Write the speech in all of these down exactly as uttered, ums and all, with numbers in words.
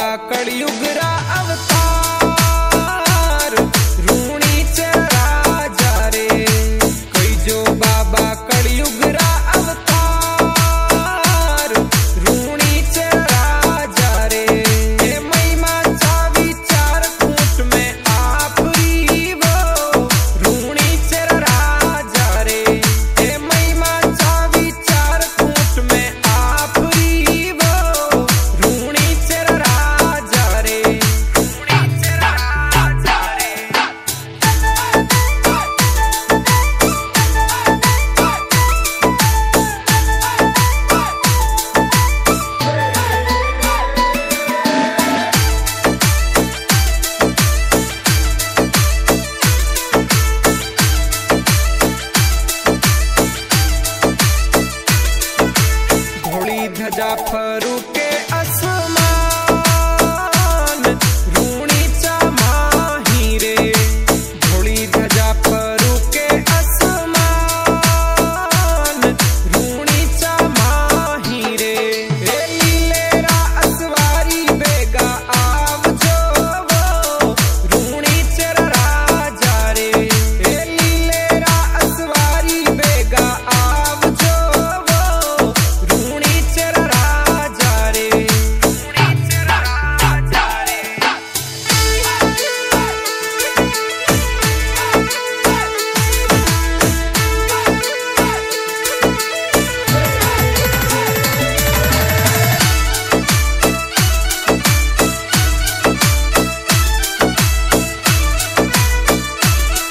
कलयुग रा अवतार रूणी च राजा रे कोई जो बाबा कलयुग रा अवतार रूणी च राजा रे हे महिमा चा विचार कूट में आपरी वो रूणी च राजा रे हे महिमा चा विचार कूट में आपरी वो रूणी च राजा रे रूणी च राजा रे घोड़ी ध्वजा फरू के आसमान रूणी चा माही रे घोड़ी ध्वजा फरू के आसमान रूणी चा माही रे हे लीलेरा असवारी बेगा आवजो वो रूणी च राजा रे हे लीलेरा असवारी बेगा आवजो वो रूणी च राजा रे रूणी च राजा रे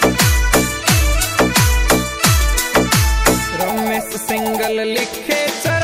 रमेश सिंगल लिखे च